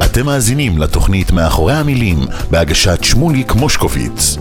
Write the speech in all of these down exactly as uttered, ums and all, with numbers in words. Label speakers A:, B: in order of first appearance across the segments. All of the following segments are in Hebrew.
A: אתם מאזינים לתוכנית מאחורי המילים בהגשת שמוליק מושקוביץ.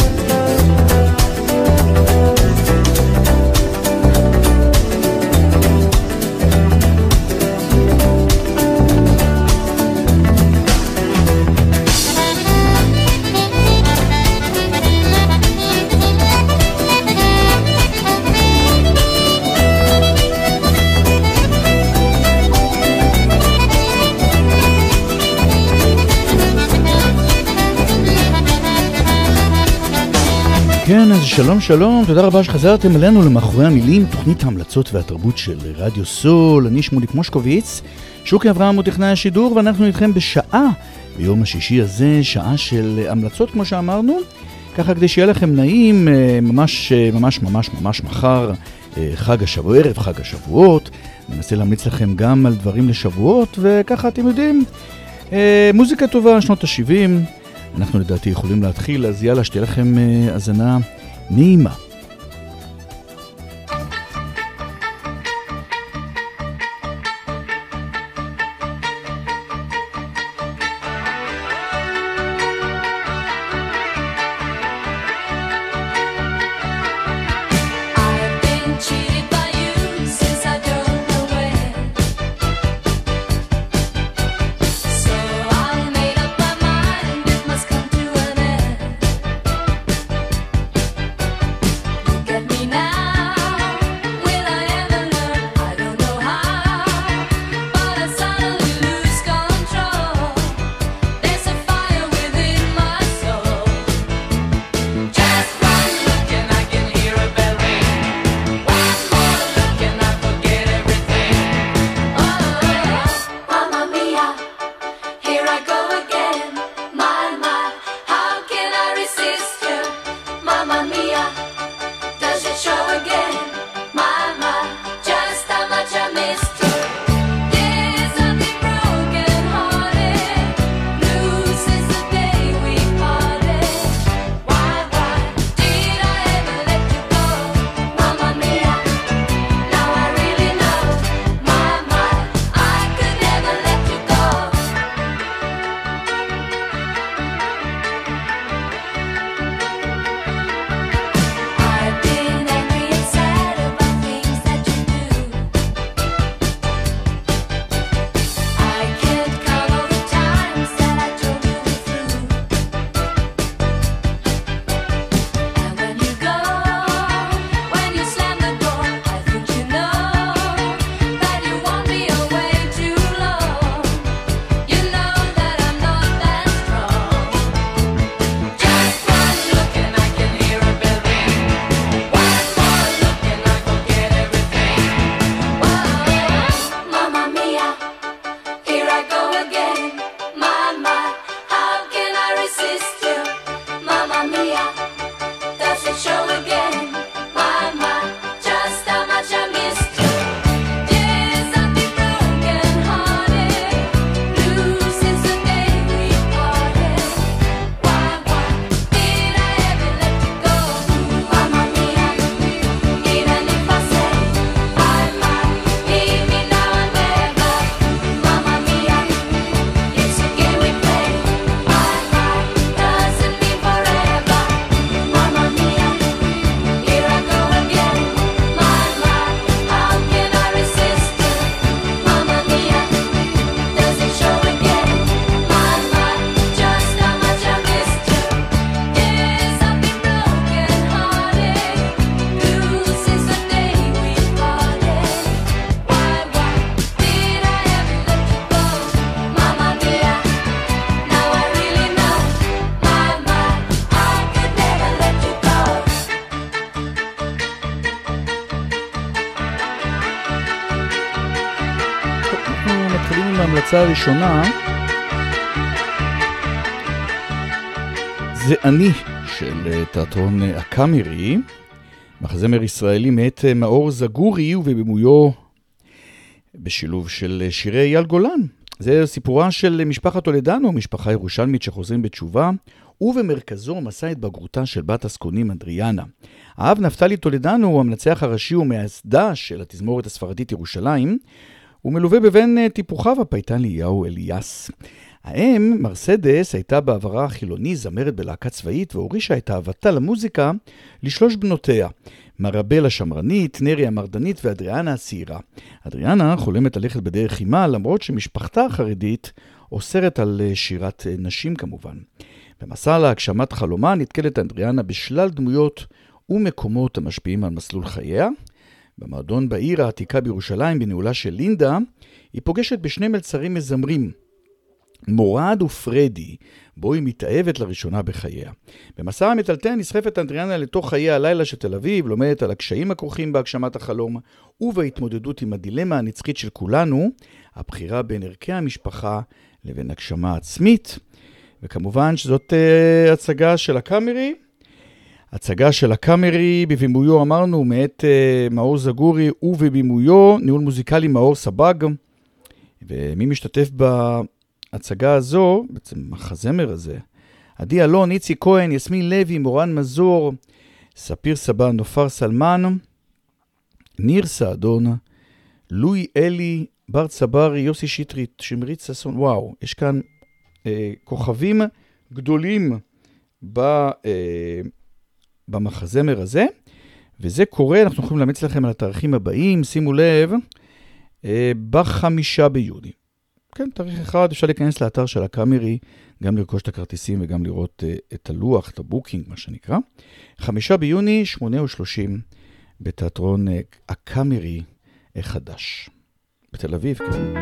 B: כן, אז שלום שלום, תודה רבה שחזרתם אלינו למאחורי המילים, תוכנית ההמלצות והתרבות של רדיו סול. אני שמוליק מושקוביץ, שוקי אברהם הוא טכנאי השידור, ואנחנו איתכם בשעה, ביום השישי הזה, שעה של המלצות כמו שאמרנו, ככה כדי שיהיה לכם נעים, ממש ממש ממש ממש מחר, חג השבוע, ערב חג השבועות, ננסה להמליץ לכם גם על דברים לשבועות, וככה אתם יודעים, מוזיקה טובה, שנות ה-שבעים, אנחנו לדעתי יכולים להתחיל, אז יאללה, שתהיה לכם הזנה נעימה. ההמלצה הראשונה זה אני של תיאטרון הקאמרי, מחזמר ישראלי מאת מאור זגורי ובבימויו בשילוב של שירי אייל גולן. זה סיפורה של משפחת טולדנו, משפחה ירושלמית שחוזרים בתשובה, ובמרכזו מסע התבגרותה של בת הסקונים אדריאנה. האב נפתלי טולדנו הוא המנצח הראשי ומייסדה של התזמורת הספרדית ירושלים, הוא מלווה בבין טיפוחיו הפייטן ליהו אליאס. האם מרסדס הייתה בעברה חילוני זמרת בלהקה צבאית והורישה את אהבתה למוזיקה לשלוש בנותיה, מרבל השמרנית, נרי המרדנית ואדריאנה הצעירה. אדריאנה חולמת ללכת בדרך עימה למרות שמשפחתה החרדית אוסרת על שירת נשים כמובן. במסע להגשמת חלומה נתקלת אדריאנה בשלל דמויות ומקומות המשפיעים על מסלול חייה. במועדון בעיר העתיקה בירושלים בניהולה של לינדה היא פוגשת בשני מלצרים מזמרים, מורד ופרדי, בו היא מתאהבת לראשונה בחייה. במסע המטלטל נסחפת אדריאנה לתוך חיי הלילה של תל אביב, לומדת על הקשיים הכרוכים בהגשמת החלום ובהתמודדות עם הדילמה הנצחית של כולנו, הבחירה בין ערכי המשפחה לבין הגשמה עצמית. וכמובן שזאת uh, הצגה של הקאמרי, הצגה של הקאמרי בבימויו אמרנו מאת uh, מאור זגורי ובבימויו ניהול מוזיקלי מאור סבג. ומי משתתף בהצגה הזו, בעצם החזמר הזה, עדי אלון, איצי כהן, יסמין לוי, מורן מזור, ספיר סבן, נופר סלמן, ניר סעדון, לואי אלי, בר צברי, יוסי שטרית, שמרית ססון. וואו, יש כאן אה, כוכבים גדולים ב, אה, במחזמר הזה, וזה קורה, אנחנו יכולים להמליץ לכם על התאריכים הבאים, שימו לב, אה, בחמישה ביוני. כן, תאריך אחד, אפשר להיכנס לאתר של הקאמרי, גם לרכוש את הכרטיסים וגם לראות אה, את הלוח, את הבוקינג, מה שנקרא. חמישה ביוני, שמונה ושלושים, בתיאטרון אה, הקאמרי החדש. בתל אביב, כן.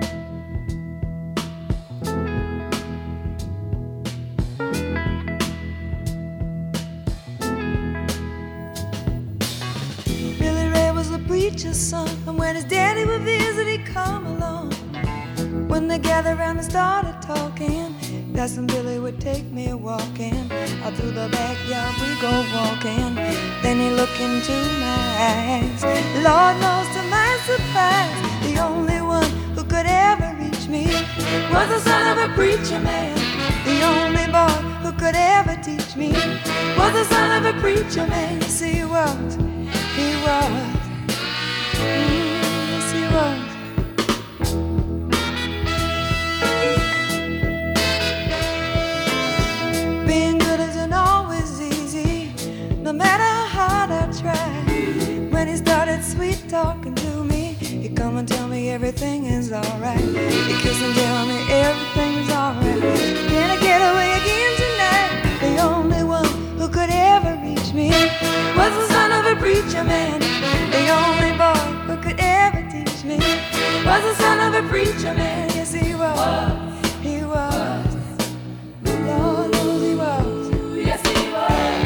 C: Billy Ray was a preacher's son, and when his daddy would visit, he'd come along. When they gathered around and started talking, that's when Billy would take me walking. Out through the backyard we go walking. Then he looked into my eyes. Lord knows to my surprise, the only one who could ever reach me was the son of a preacher man. The only boy who could ever teach me was the son of a preacher man. Yes, he was, he was, mm, yes, he was. Being good isn't always easy, no matter how hard I try. When he started sweet talking to me, he'd come and tell me everything is alright. He'd kiss and tell me everything's alright. Can I get away again tonight? The only one who could ever reach me was the son of a preacher man. The only boy who could ever teach me was the son of a preacher man. Yes, he was, he was, Lord knows he was. Yes, he was.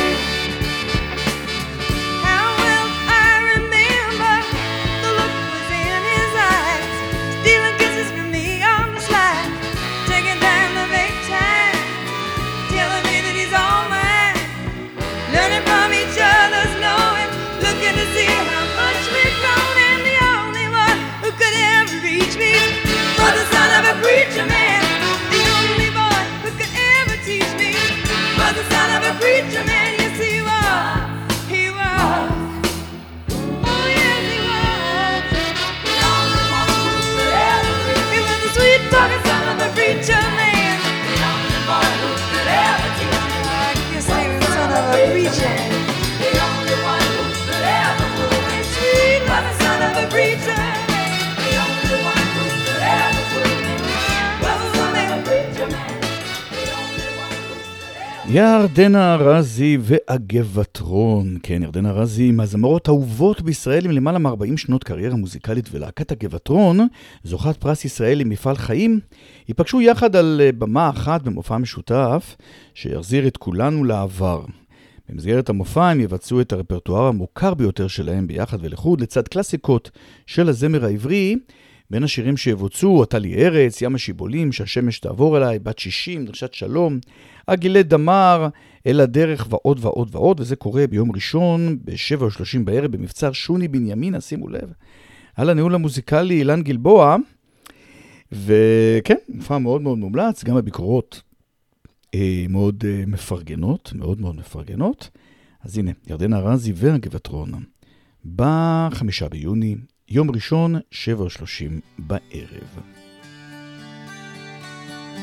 C: How well I remember the look was in his eyes, stealing kisses from me on the slide, taking time to make time, telling me that he's all mine, learning from each other's knowing, looking to see how much we've grown, and the only one who could ever reach me was the son of a preacher man. The only boy who could ever teach me was the son of a preacher man. Yes, he was, he was. Oh, yes, he was. The only one who could ever reach me. He was the sweet talking son of a preacher man. The only boy who could ever teach me. I guess he was the son of a preacher. The only one who could ever move me. Sweet was the son of a preacher man. The only one who could ever move me was the son of a preacher man. The only one who could ever.
B: ירדנה ארזי והגבעתרון. כן, ירדנה ארזי מהזמרות האהובות בישראל עם למעלה מ-ארבעים שנות קריירה מוזיקלית, ולהקת הגבעתרון, זוכת פרס ישראל למפעל חיים, ייפגשו יחד על במה אחת במופע משותף שיחזיר את כולנו לעבר. במסגרת המופע הם יבצעו את הרפרטואר המוכר ביותר שלהם ביחד ולחוד, לצד קלאסיקות של הזמר העברי. בין השירים שיבוצעו, אתה לי ארץ, ים השיבולים, שהשמש תעבור אליי, בת שישים, דרשת שלום, עגילי דמר, אל הדרך ועוד ועוד ועוד, וזה קורה ביום ראשון ב-שבע ושלושים בערב במבצר שוני בנימינה, שימו לב. על הניהול המוזיקלי אילן גלבוע, וכן, מופע מאוד מאוד מומלץ, גם הביקורות אה, מאוד אה, מפרגנות, מאוד מאוד מפרגנות. אז הנה, ירדנה ארזי והגבעתרון, בחמישה ביוני, יום ראשון, שבע ושלושים בערב.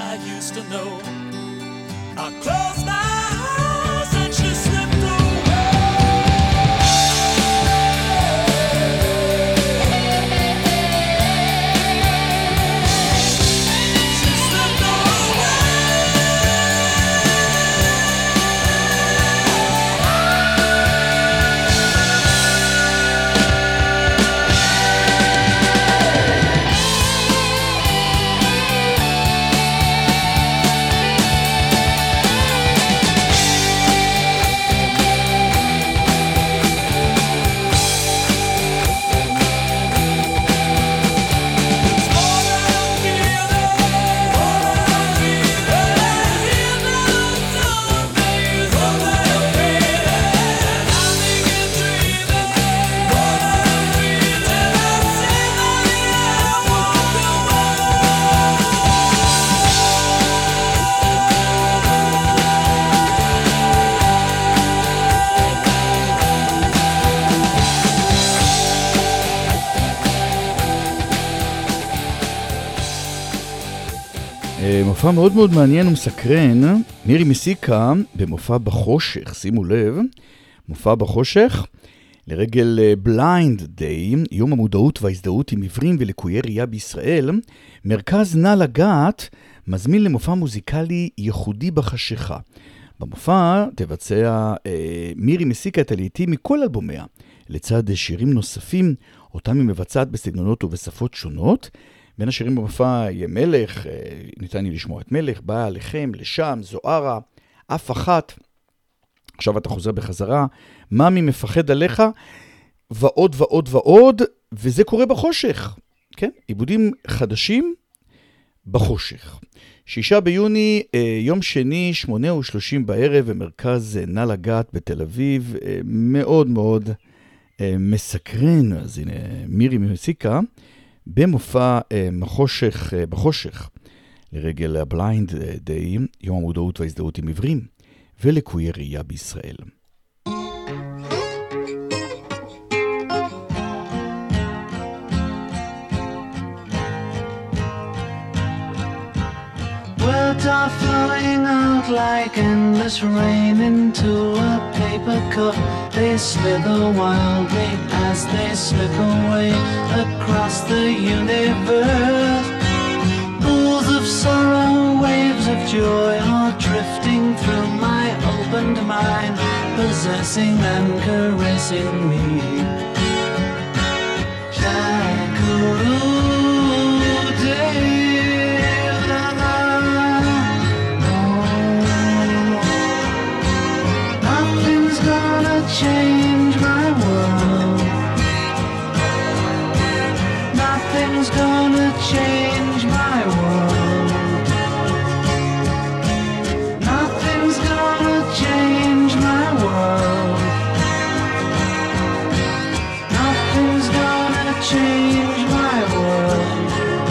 D: I used to know. I closed my eyes and she slipped away. She slipped away.
B: מופע מאוד מאוד מעניין ומסקרן, מירי מסיקה במופע בחושך, שימו לב, מופע בחושך, לרגל בליינד דיי, יום המודעות וההזדהות עם עיוורים ולקויי ראייה בישראל, מרכז נא לגעת מזמין למופע מוזיקלי ייחודי בחשיכה. במופע תבצע אה, מירי מסיקה את הלהיטים מכל אלבומיה, לצד שירים נוספים, אותם היא מבצעת בסגנונות ובשפות שונות. בין השירים במופע יהיה מלך, ניתן לי לשמוע את מלך, באה עליכם, לשם, זוהרה, אף אחת. עכשיו אתה חוזר בחזרה, ממי מפחד עליך, ועוד ועוד ועוד, וזה קורה בחושך. כן? עיבודים חדשים בחושך. שישה ביוני, יום שני, שמונה ושלושים בערב, במרכז נא לגעת בתל אביב, מאוד מאוד מסקרן. אז הנה, מירי מסיקה, במופע מחושך, בחושך, לרגל הבליינד דיי, יום המודעות וההזדהות עם עיוורים ולקויי ראייה בישראל.
E: Words are flowing out like endless rain into a paper cup. They slither wildly as they slip away across the universe. Pools of sorrow, waves of joy are drifting through my opened mind, possessing and caressing me. Change my world. Nothing's gonna change my world. Nothing's gonna change my world. Nothing's gonna change my world.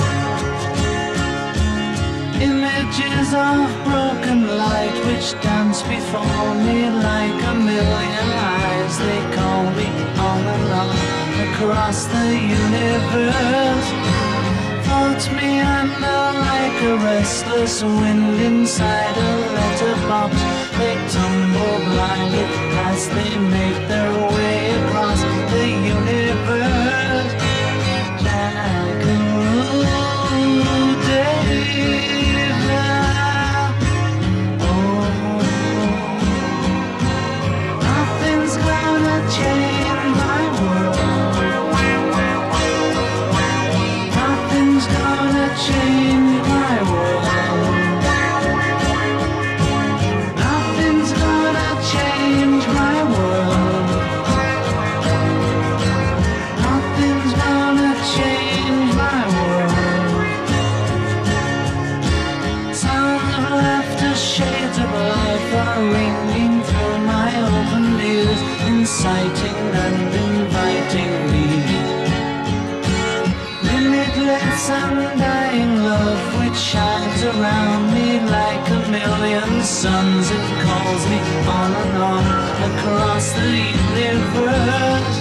E: Images of broken light which dance before me like a million eyes. They call me on and on across the universe. Floats me under like a restless wind inside a letterbox. They tumble blindly as they make their way across the universe. Jackaroo David. Change my world. Nothing's gonna change my world. Nothing's gonna change my world. Nothing's gonna change my world. Sounds of laughter, shades of life are ringing through my open ears, inciting and inviting me. Limitless undying love which shines around me like a million suns. It calls me on and on across the universe.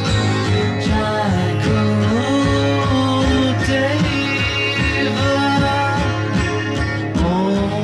E: Jackaroo David. Oh.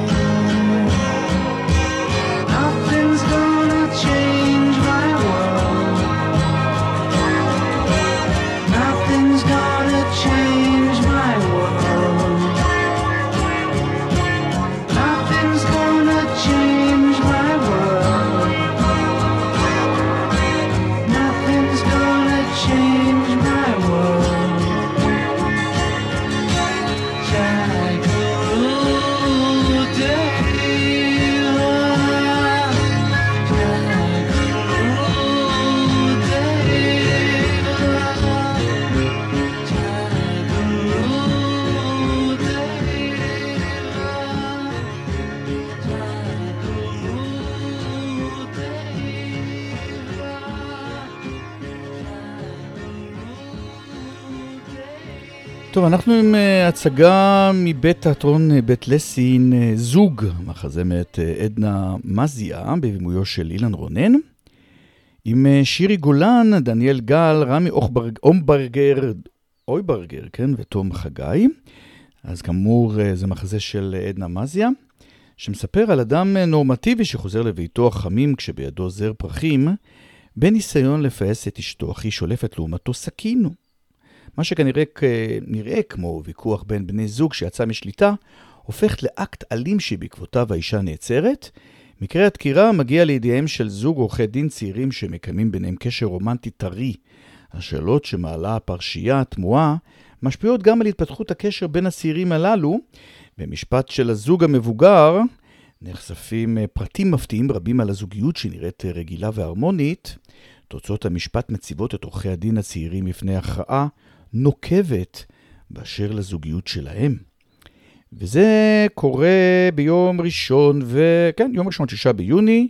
B: טוב, אנחנו עם uh, הצגה מבית תיאטרון uh, בית לסין, uh, זוג, מחזה מאת uh, עדנה מזיה, בבימויו של אילן רונן, עם uh, שירי גולן, דניאל גל, רמי אוכברג, אומברגר, אויברגר, כן, ותום חגי. אז כאמור, uh, זה מחזה של uh, עדנה מזיה, שמספר על אדם uh, נורמטיבי שחוזר לביתו החמים כשבידו זר פרחים, בניסיון לפעס את אשתו, אך היא שולפת לעומתו סכין. מה שכנראה נראה כמו ויכוח בין בני זוג שיצא משליטה, הופך לאקט אלים שבעקבותיו האישה נעצרת. מקרה הדקירה מגיע לידיהם של זוג עורכי דין צעירים שמקיימים ביניהם קשר רומנטי טרי. השאלות שמעלה הפרשייה התמוהה משפיעות גם על התפתחות הקשר בין הצעירים הללו. במשפט של הזוג המבוגר נחשפים פרטים מפתיעים רבים על הזוגיות שנראית רגילה והרמונית. תוצאות המשפט מציבות את עורכי הדין הצעירים לפני הכרעה נוקבת באשר לזוגיות שלהם. וזה קורה ביום ראשון, וכן, יום ראשון, שישה ביוני,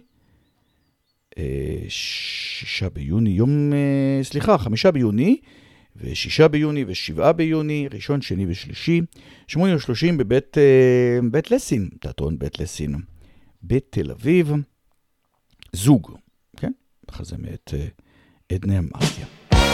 B: שישה ביוני, יום, סליחה, חמישה ביוני, ושישה ביוני ושבעה ביוני, ראשון, שני ושלישי, שמונה ושלושים בבית בית לסין, תיאטרון בית לסין, בתל אביב, זוג, כן? מחזה מאת עדנה מזיה.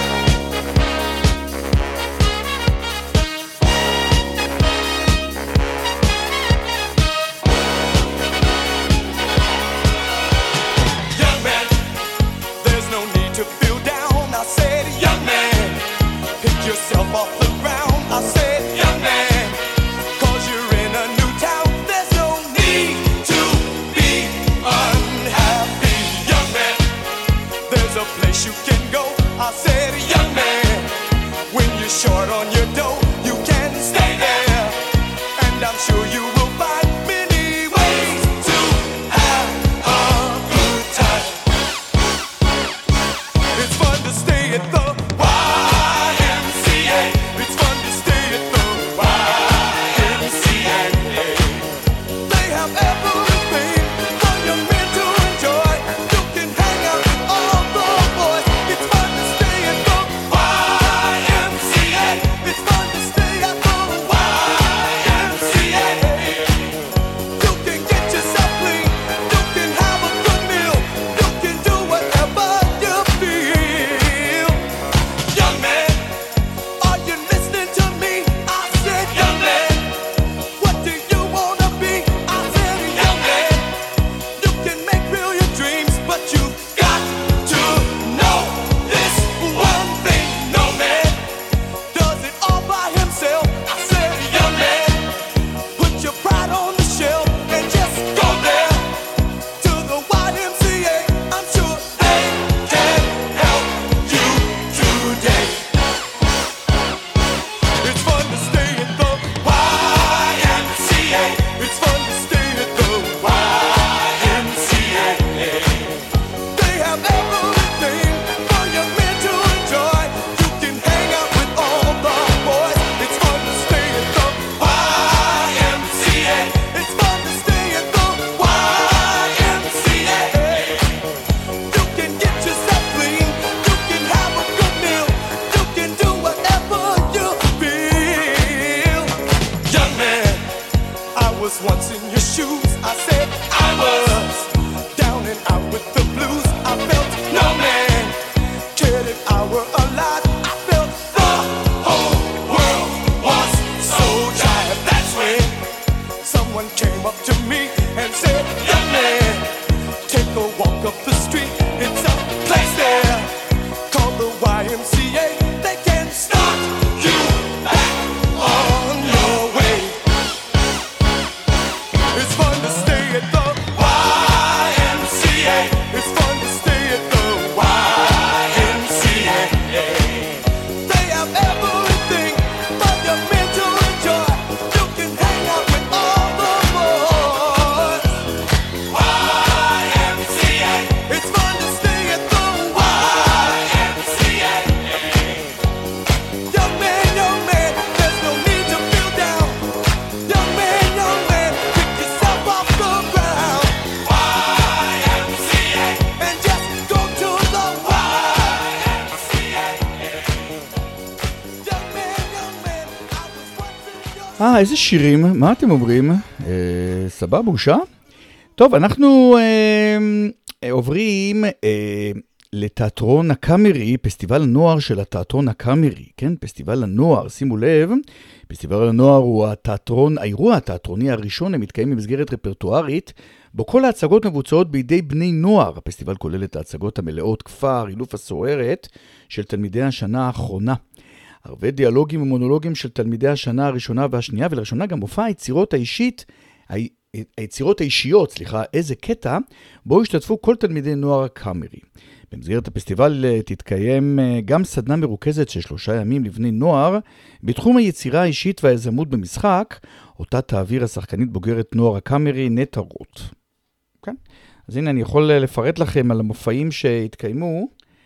D: Yourself off the ground, I said, young man, cause you're in a new town, there's no need to be unhappy, young man, there's a place you can go, I said, young man, when you're short on your dough, you can stay there, and I'm sure you will find many ways to have a good time, it's fun to stay at the it's fun.
B: אה, איזה שירים, מה אתם אומרים? אה, סבבה, בושה? טוב, אנחנו אה, אה, עוברים אה, לתיאטרון הקאמרי, פסטיבל הנוער של התיאטרון הקאמרי, כן? פסטיבל הנוער, שימו לב, פסטיבל הנוער הוא התיאטרון, האירוע התיאטרוני הראשון המתקיים במסגרת רפרטוארית, בו כל ההצגות מבוצעות בידי בני נוער. הפסטיבל כולל את ההצגות המלאות כפר, אילוף הסוערת של תלמידי השנה האחרונה. הרבה דיאלוגים ומונולוגים של תלמידי השנה הראשונה והשנייה, ולראשונה גם מופע היצירות האישית, היצירות האישיות, סליחה, איזה קטע, בו השתתפו כל תלמידי נוער הקאמרי. במסגרת הפסטיבל תתקיים גם סדנה מרוכזת של שלושה ימים לבני נוער, בתחום היצירה האישית והיזמות במשחק, אותה תעביר השחקנית בוגרת נוער הקאמרי נטע רוט. כן? אז הנה אני יכול לפרט לכם על המופעים שהתקיימו.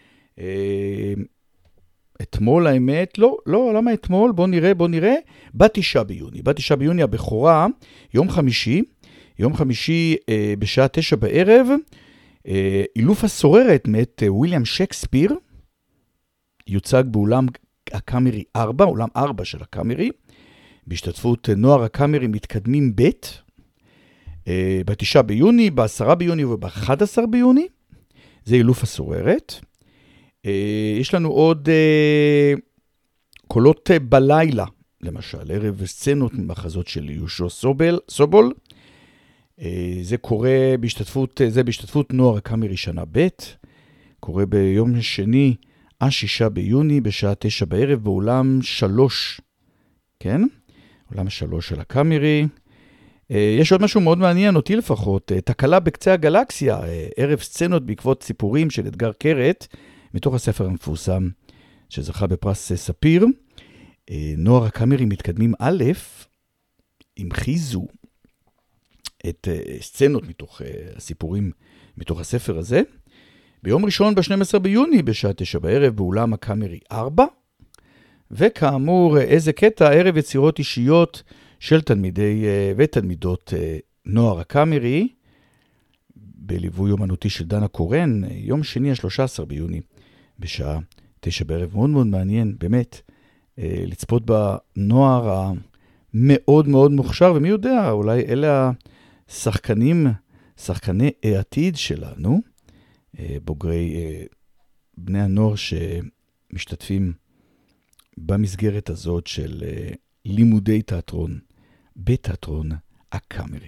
B: אתמול האמת, לא, לא, למה אתמול? בוא נראה, בוא נראה. בתשעה ביוני, בתשעה ביוני הבכורה, יום חמישי, יום חמישי אה, בשעה תשע בערב, אה, אילוף הסוררת מאת אה, וויליאם שייקספיר, יוצג באולם הקאמרי ארבע, אולם ארבע של הקאמרי, בהשתתפות נוער הקאמרי מתקדמים ב', אה, בתשעה ביוני, בעשרה ביוני ובאחד עשר ביוני, זה אילוף הסוררת. יש לנו עוד קולות בלילה, למשל, ערב סצנות ממחזות של יהושע סובל, סובול. זה קורה בהשתתפות, זה בהשתתפות נוער הקאמרי שנה ב', קורה ביום שני, השישה ביוני, בשעה תשע בערב, באולם שלוש, כן? אולם שלוש של הקאמרי. יש עוד משהו מאוד מעניין, אותי לפחות, תקלה בקצה הגלקסיה, ערב סצנות בעקבות סיפורים של אתגר קרת, מתוך הספר המפורסם שזכה בפרס ספיר. נוער הקאמרי מתקדמים א', המחיזו את סצנות מתוך הסיפורים מתוך הספר הזה. ביום ראשון ב-שנים עשר ביוני בשעה תשע בערב באולם הקאמרי ארבע, וכאמור איזה קטע, ערב יצירות אישיות של תלמידי ותלמידות נוער הקאמרי, בליווי אומנותי של דנה קורן, יום שני ה-שלושה עשר ביוני בשעה תשע בערב. מאוד מאוד מעניין, באמת, לצפות בנוער המאוד מאוד מוכשר, ומי יודע, אולי אלה השחקנים, שחקני העתיד שלנו, בוגרי בני הנוער שמשתתפים במסגרת הזאת של לימודי תיאטרון, בתיאטרון הקאמרי.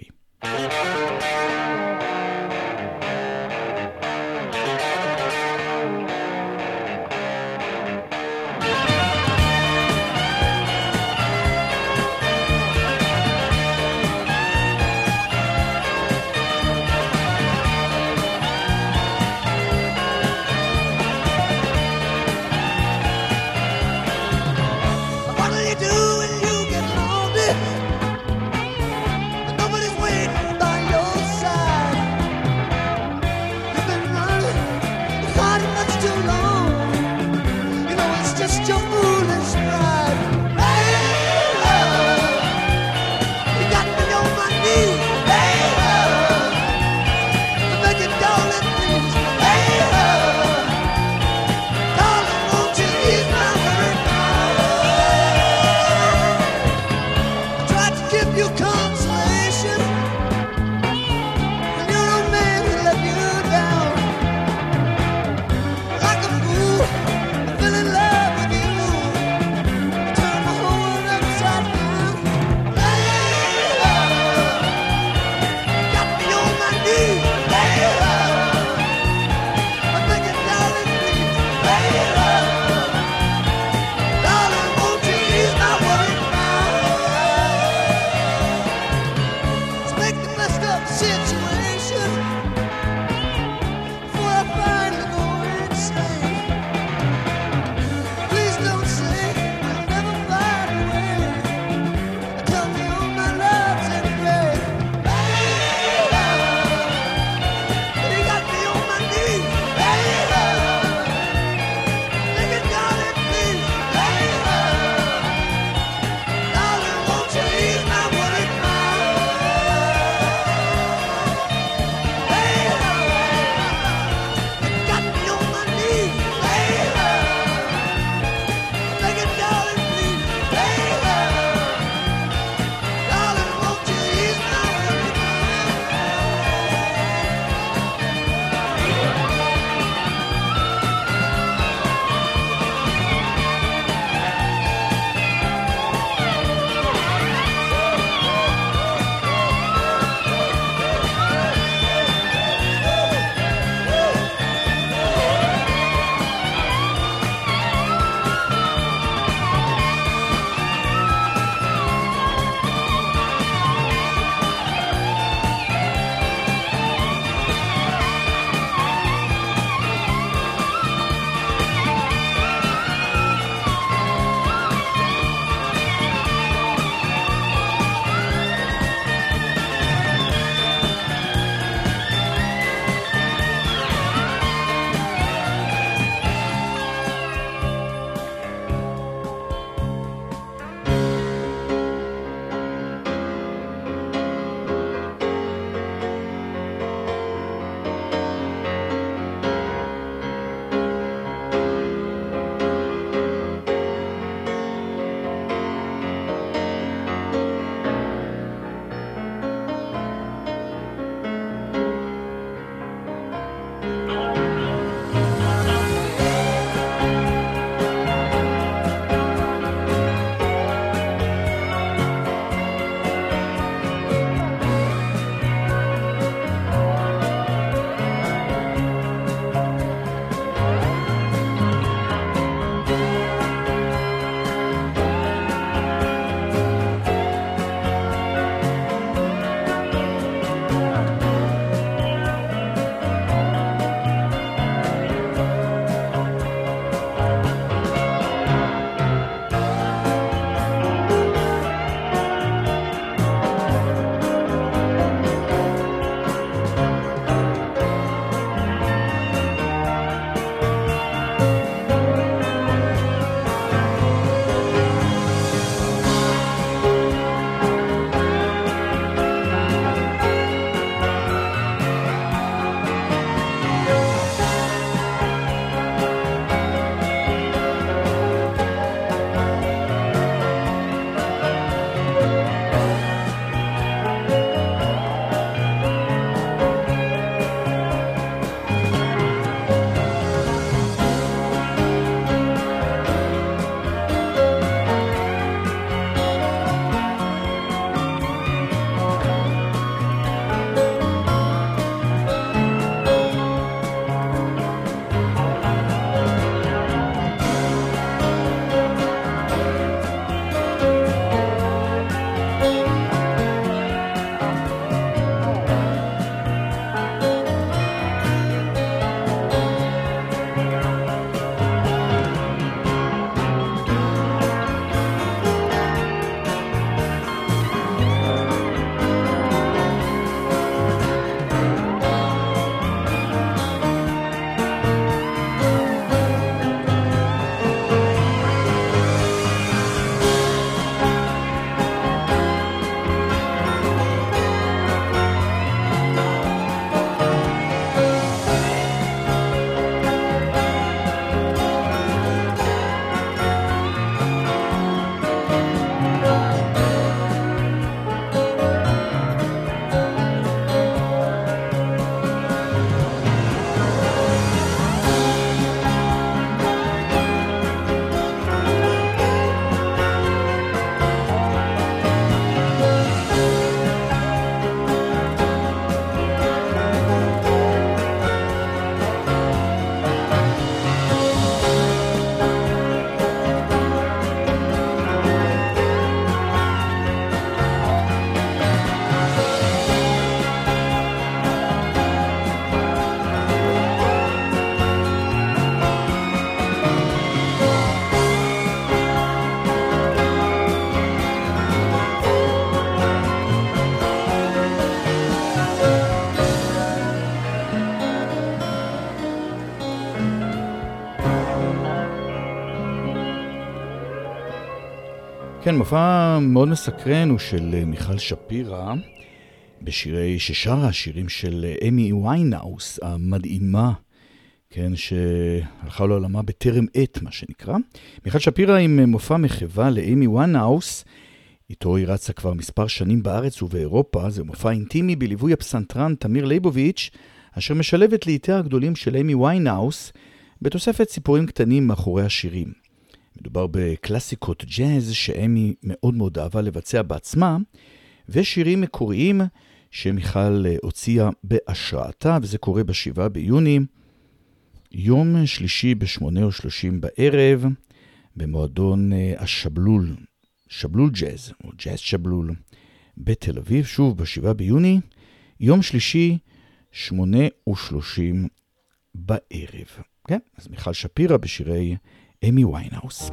B: כן, מופע מאוד מסקרן הוא של מיכל שפירא, בשירי ששרה השירים של אמי ויינהאוס המדהימה, כן, שהלכה לעולמה בטרם עת, מה שנקרא. מיכל שפירא עם מופע מחווה לאמי ויינהאוס, איתו היא רצה כבר מספר שנים בארץ ובאירופה. זה מופע אינטימי בליווי הפסנתרן תמיר ליבוביץ', אשר משלבת לעיתיה הגדולים של אמי ויינהאוס, בתוספת סיפורים קטנים מאחורי השירים. מדובר בקלאסיקות ג'אז שאמי מאוד מאוד אהבה לבצע בעצמה, ושירים מקוריים שמיכל הוציאה בהשראתה, וזה קורה בשבעה ביוני, יום שלישי בשמונה ושלושים בערב, במועדון השבלול, שבלול ג'אז, או ג'אז שבלול, בתל אביב, שוב בשבעה ביוני, יום שלישי, שמונה ושלושים בערב. כן, אז מיכל שפירא בשירי אמי ויינהאוס.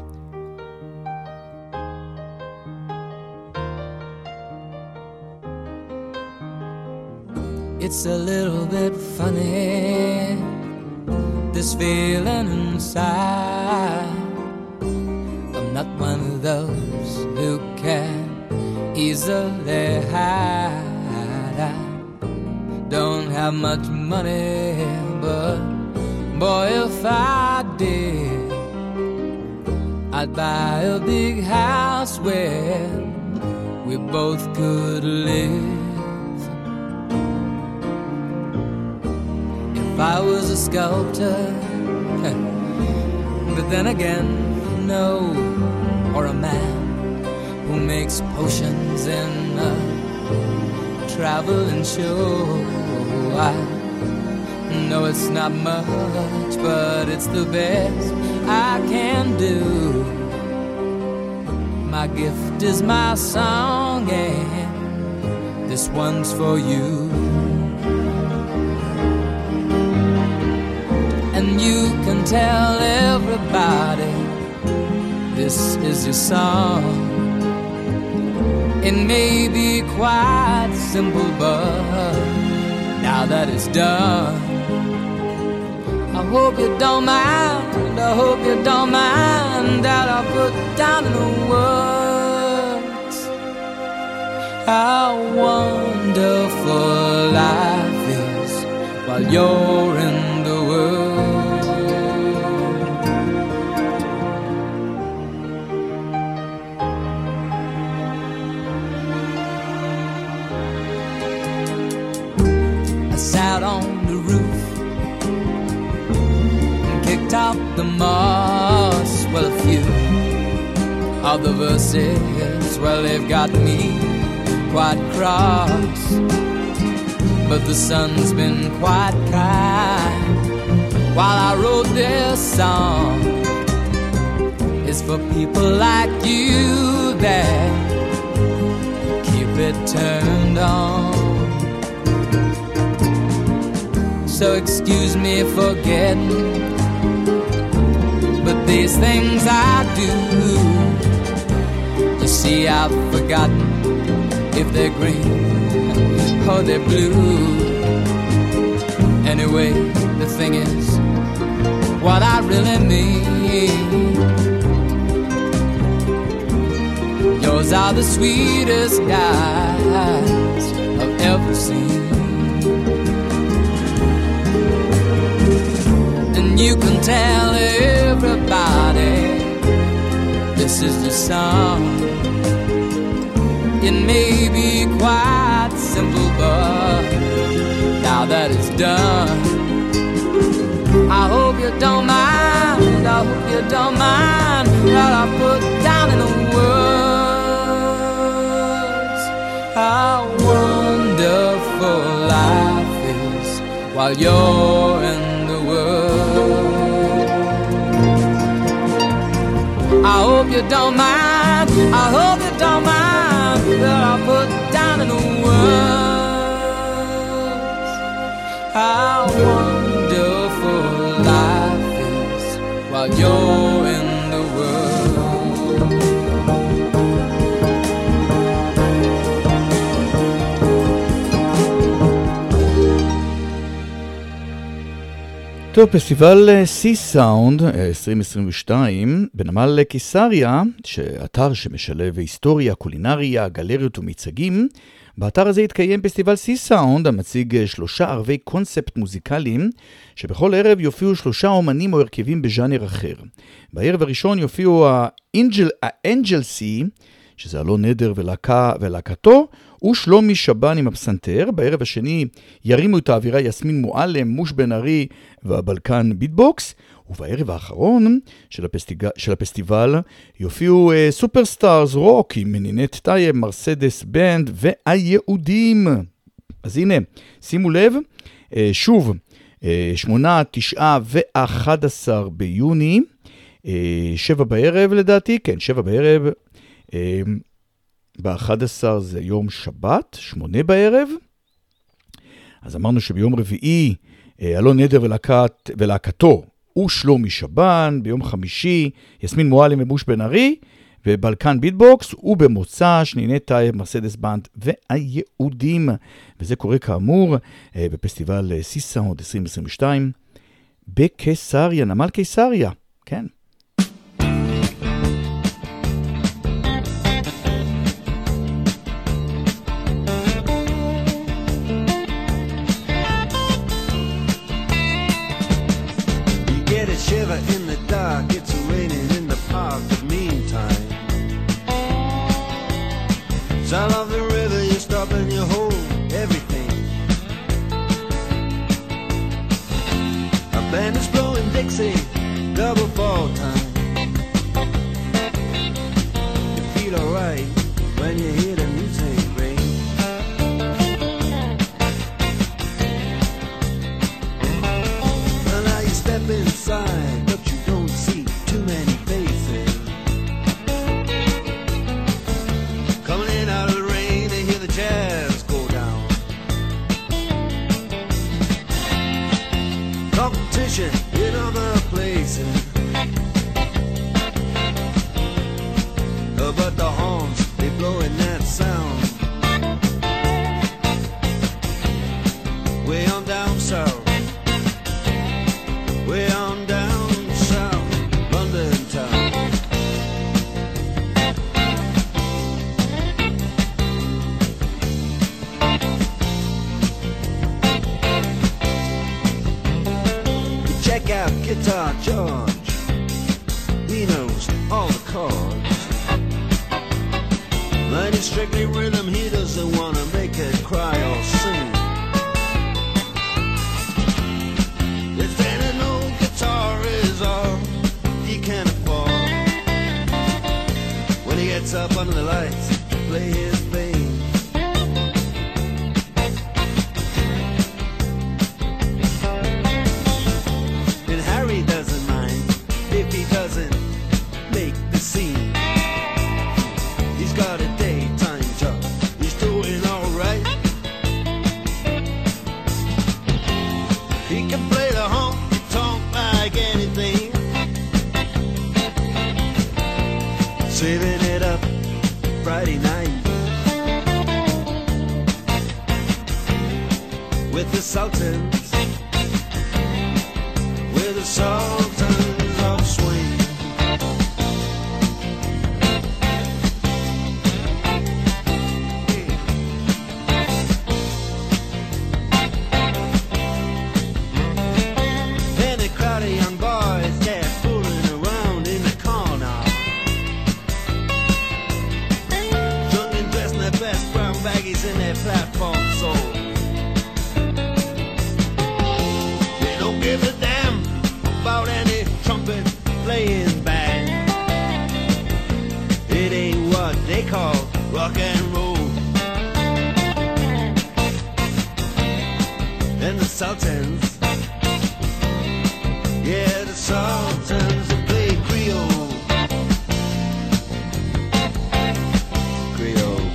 F: It's a little bit funny, this feeling inside. I'm not one of those who can easily hide. I don't have much money, but boy, if I did, I'd buy a big house where we both could live. If I was a sculptor, but then again, no, or a man who makes potions in a traveling show. I know it's not much, but it's the best I can do. My gift is my song, and this one's for you. And you can tell everybody this is your song. It may be quite simple, but now that it's done, I hope you don't mind, I hope you don't mind that I put down in the words how wonderful life is while you're in the world. I sat on the roof and kicked out the moss. Well, a few of the verses, well, they've got me quite cross, but the sun's been quite kind while I wrote this song. It's for people like you that keep it turned on. So excuse me for getting, but these things I do, you see, I've forgotten if they're green or they're blue. Anyway, the thing is, what I really mean, yours are the sweetest eyes I've ever seen. And you can tell everybody this is the song. It may be quite simple, but now that it's done, I hope you don't mind, I hope you don't mind that I put down in the words how wonderful life is while you're in the world. I hope you don't mind, I hope you don't mind that I put down in the words how wonderful life is while you're in the world.
B: טוב, פסטיבל סי סאונד עשרים עשרים ושתיים בנמל קיסריה, שאתר שמשלב היסטוריה, קולינריה, גלריות ומיצגים. באתר הזה התקיים פסטיבל סי סאונד המציג שלושה ערבי קונספט מוזיקליים, שבכל ערב יופיעו שלושה אומנים או הרכבים בז'אנר אחר. בערב הראשון יופיעו האנג'ל, האנג'ל סי, שזה אלון נדר ולהקה, ולהקתו, ושלומי שבן עם הפסנתר. בערב השני ירימו את האווירה יסמין מועלם, מוש בן ארי והבלקן ביטבוקס. ובערב האחרון של, הפסטיג... של הפסטיבל יופיעו uh, סופרסטארס רוק עם מנינת טייב, מרסדס בנד והיהודים. אז הנה, שימו לב, uh, שוב, uh, שמונה, תשעה ואחד עשר ביוני, uh, שבע בערב לדעתי, כן, שבע בערב, uh, ב-אחד עשר זה יום שבת, שמונה בערב. אז אמרנו שביום רביעי, אלון נדר ולהקת, ולהקתו, ושלומי שבן, ביום חמישי, יסמין מועלם ומוש בן ארי, ובלקן ביטבוקס, ובמוצא, שנינת טייב, מרסדס בנד והיהודים. וזה קורה כאמור בפסטיבל סי סאונד עשרים עשרים ושתיים, בקיסריה, נמל קיסריה, כן.
G: Shiver in the dark, it's raining in the park, but meantime sound of the river, you stop and you hold everything. A band is blowing Dixie, double fall time. You feel alright when you hear the music ring. Well, now you step inside, but you don't see too many faces. Coming in out of the rain, they hear the jazz go down. Competition in other places, uh, but the horns, they blowing that sound. Way on down south, way on down south, London town. You check out Guitar George, he knows all the chords. But it's strictly rhythm, he doesn't want to make it cry or sing. He can't afford when he gets up under the lights to play his thing. And Harry doesn't mind if he doesn't make the scene. He's got a daytime job, he's doing all right. He can play the honky-tonk like anything, saving it up Friday night with the Sultans, with the Sultans of Swing. And a crowd of young boys, they're fooling around in the corner, best brown baggies in their platform soul. They don't give a damn about any trumpet playing band. It ain't what they call rock and roll. And the Sultans, yeah, the Sultans will play Creole. Creole.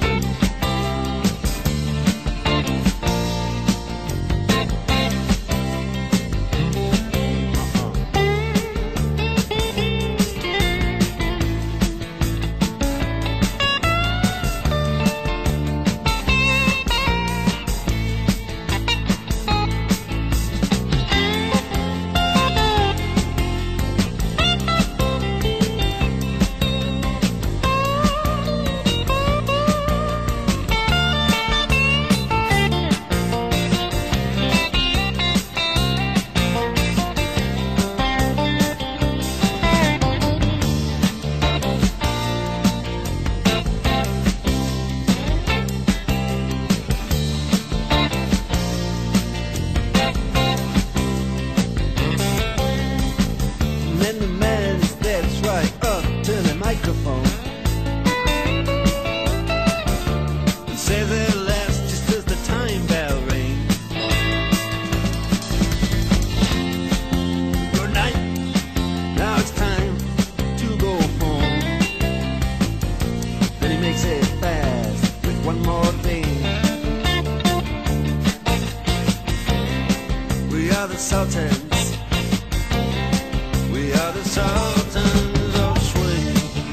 G: Sultans. We are the Sultans of swing.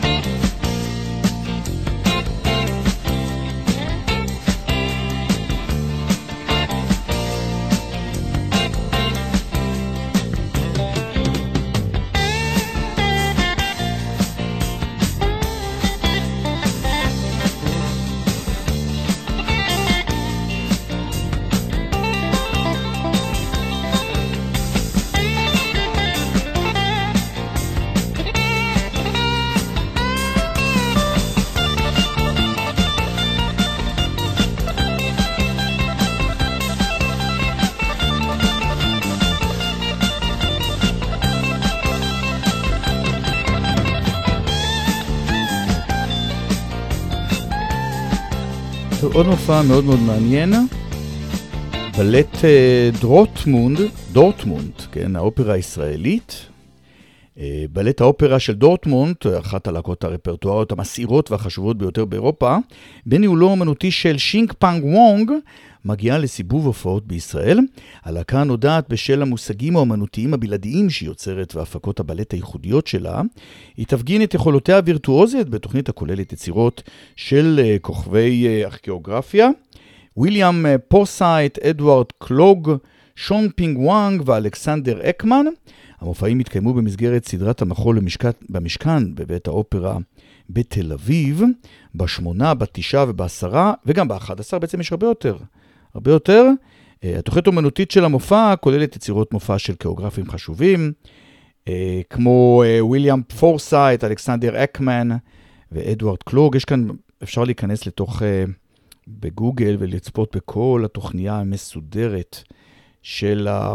B: עוד מופע מאוד מאוד מעניין, בלט דורטמונד, דורטמונד, כן, האופרה הישראלית. בלט האופרה של דורטמונד, אחת הלהקות הרפרטואריות המסעירות והחשובות ביותר באירופה, בניהולו אומנותי של שינג פאנג וונג, מגיעה לסיבוב הופעות בישראל. הלהקה נודעת בשל המושגים האומנותיים הבלעדיים שהיא יוצרת והפקות הבלט הייחודיות שלה. היא תפגין את יכולותיה הווירטואוזיות בתוכנית הכוללת יצירות של כוכבי ארכיאוגרפיה. וויליאם פורסייט, אדוארד קלוג, שון פינג וואנג ואלכסנדר אקמן. המופעים התקיימו במסגרת סדרת המחול במשכן בבית האופרה בתל אביב, בשמונה, בתשעה ובעשרה, וגם באחד עשר בעצם יש הרבה יותר. הרבה יותר. התוכנית האומנותית של המופע כוללת יצירות מופע של כאוגרפים חשובים, כמו וויליאם פורסייט, אלכסנדר אקמן ואדוארד קלוג. יש כאן, אפשר להיכנס לתוך, בגוגל ולצפות בכל התוכניה המסודרת של ה...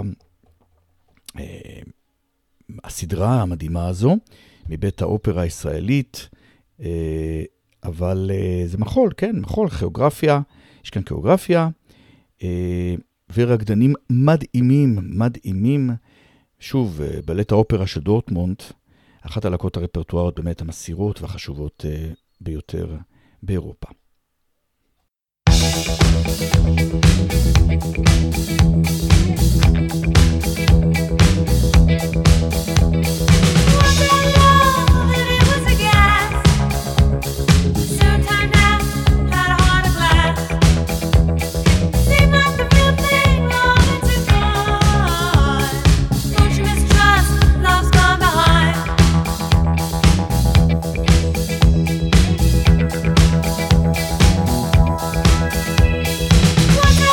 B: הסדרה המדהימה הזו, מבית האופרה הישראלית, אבל זה מחול, כן, מחול, כאוגרפיה, יש כאן כאוגרפיה, ורקדנים מדהימים, מדהימים, שוב, בלט האופרה של דורטמונד, אחת הלהקות הרפרטואריות באמת המסעירות והחשובות ביותר באירופה.
C: What's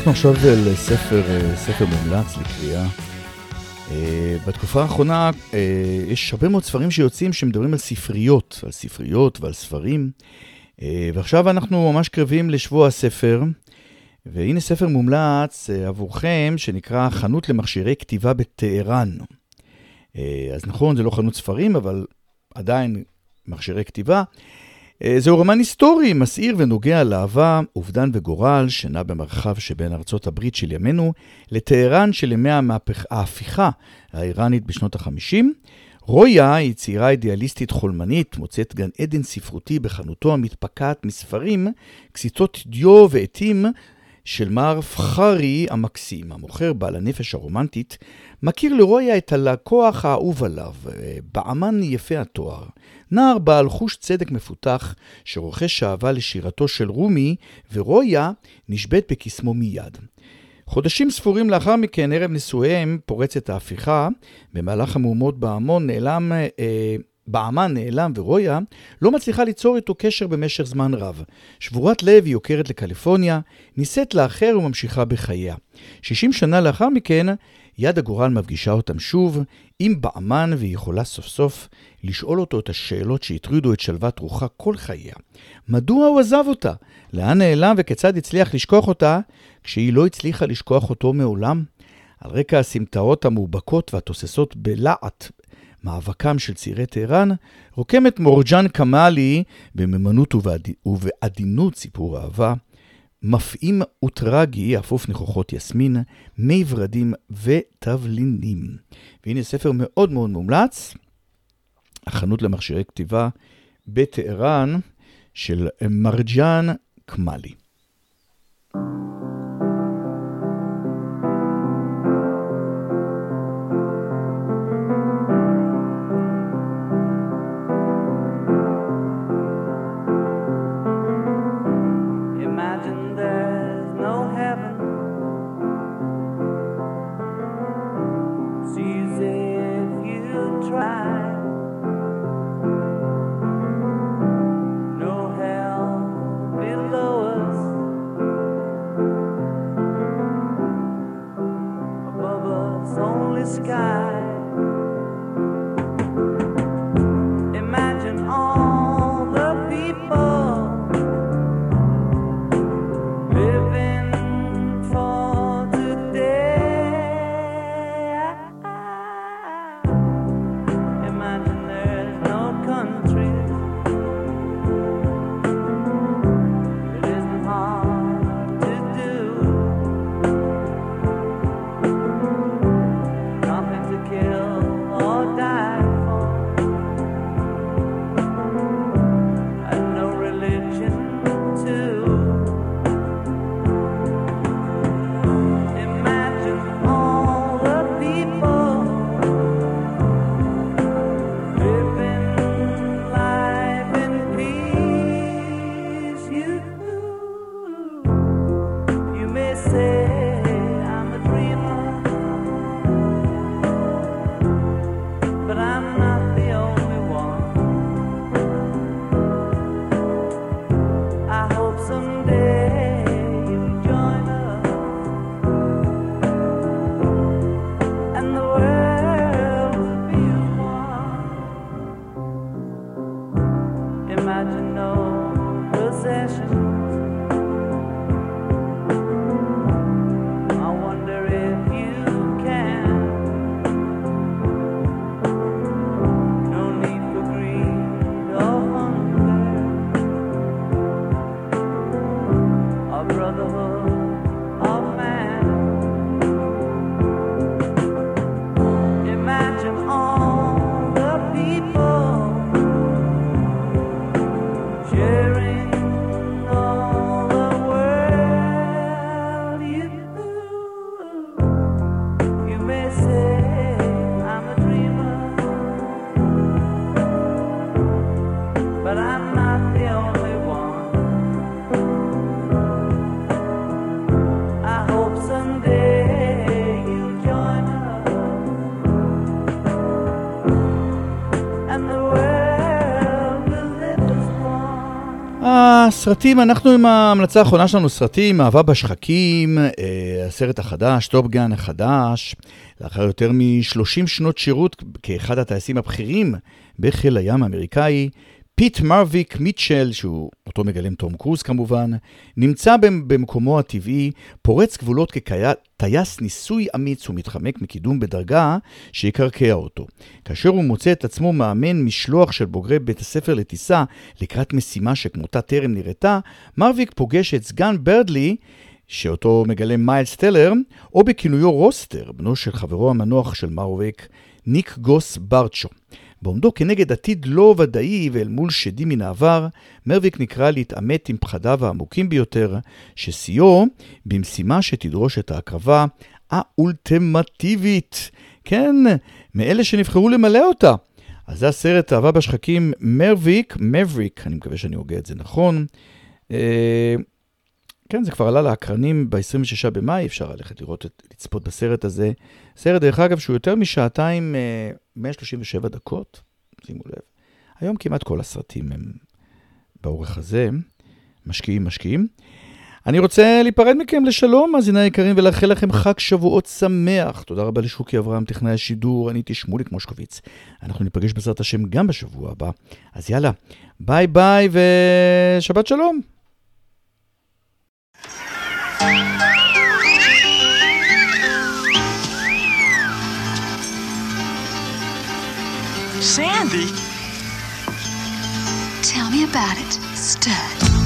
B: אנחנו עכשיו לספר, ספר מומלץ לקריאה. בתקופה האחרונה יש הרבה מאוד ספרים שיוצאים שמדברים על ספריות, על ספריות ועל ספרים. ועכשיו אנחנו ממש קרבים לשבוע הספר. והנה ספר מומלץ עבורכם שנקרא חנות למכשירי כתיבה בטהרן. אז נכון, זה לא חנות ספרים, אבל עדיין מכשירי כתיבה. זהו רומן היסטורי, מסעיר ונוגע לאהבה, אובדן וגורל, שנע במרחב שבין ארצות הברית של ימינו לטהרן של ימי המהפך, ההפיכה האיראנית בשנות החמישים. רויה היא צעירה אידיאליסטית חולמנית, מוצאת גן עדן ספרותי בחנותו המתפקעת מספרים, קציצות דיו ועטים של מר פחרי המקסים. המוכר בעל הנפש הרומנטית מכיר לרויה את הלקוח האהוב עליו, באמן יפה התואר. נער בעל חוש צדק מפותח שרוכש אהבה לשירתו של רומי, ורויה נשבט בקסמו מיד. חודשים ספורים לאחר מכן, ערב נישואיהם, פורצת ההפיכה. במהלך המהומות בהמון נעלם, אה, באמן נעלם, ורויה לא מצליחה ליצור איתו קשר במשך זמן רב. שבורת לב היא עוקרת לקליפורניה, ניסית לאחר וממשיכה בחייה. שישים שנה לאחר מכן, יד הגורל מפגישה אותם שוב עם באמן, והיא יכולה סוף סוף לשאול אותו את השאלות שהטרידו את שלוות רוחה כל חייה. מדוע הוא עזב אותה? לאן נעלם וכיצד הצליח לשכוח אותה כשהיא לא הצליחה לשכוח אותו מעולם? על רקע הסמטאות המאובקות והתוססות בלעט מאבקם של צעירי טהרן, רוקמת מורג'אן קמאלי בממנות ובעדינות סיפור אהבה, מפעים וטרגי, אפוף ניחוחות יסמין, מי ורדים ותבלינים. והנה ספר מאוד מאוד מומלץ, החנות למכשירי כתיבה בטהרן של מורג'אן קמאלי.
E: Nothing to kill.
B: הסרטים, אנחנו עם ההמלצה האחרונה שלנו, סרטים, אהבה בשחקים, אה, הסרט החדש, טופ גן החדש, לאחר יותר מ-שלושים שנות שירות כאחד הטייסים הבכירים בחיל הים האמריקאי, פיט מרוויק מיטשל, שהוא אותו מגלם תום קרוז כמובן, נמצא במקומו הטבעי, פורץ גבולות כטייס ניסוי אמיץ ומתחמק מקידום בדרגה שיקרקע אותו. כאשר הוא מוצא את עצמו מאמן משלוח של בוגרי בית הספר לטיסה לקראת משימה שכמותה טרם נראתה, מרוויק פוגש את סגן ברדלי, שאותו מגלם מיילס טלר, או בכינויו רוסטר, בנו של חברו המנוח של מרוויק, ניק גוס ברצ'ו. בעומדו כנגד עתיד לא ודאי ואל מול שדים מן העבר, מרוויק נקרא להתעמת עם פחדיו העמוקים ביותר, שסיוע במשימה שתדרוש את ההקרבה האולטימטיבית. כן, מאלה שנבחרו למלא אותה. אז זה הסרט אהבה בשחקים, מרוויק, מבריק, אני מקווה שאני הוגה את זה נכון. אה, כן, זה כבר עלה להקרנים ב-עשרים ושש במאי, אפשר ללכת לראות, לצפות בסרט הזה. סרט, דרך אגב, שהוא יותר משעתיים, מאה שלושים ושבע דקות, שימו לב. היום כמעט כל הסרטים הם באורך הזה, משקיעים, משקיעים. אני רוצה להיפרד מכם לשלום, מאזיני היקרים, ולאחל לכם חג שבועות שמח. תודה רבה לשוקי אברהם, טכנאי השידור, אני הייתי שמוליק מושקוביץ. אנחנו ניפגש בעזרת השם גם בשבוע הבא. אז יאללה, ביי ביי ושבת שלום.
H: Sandy?
I: Tell me about it, Stud.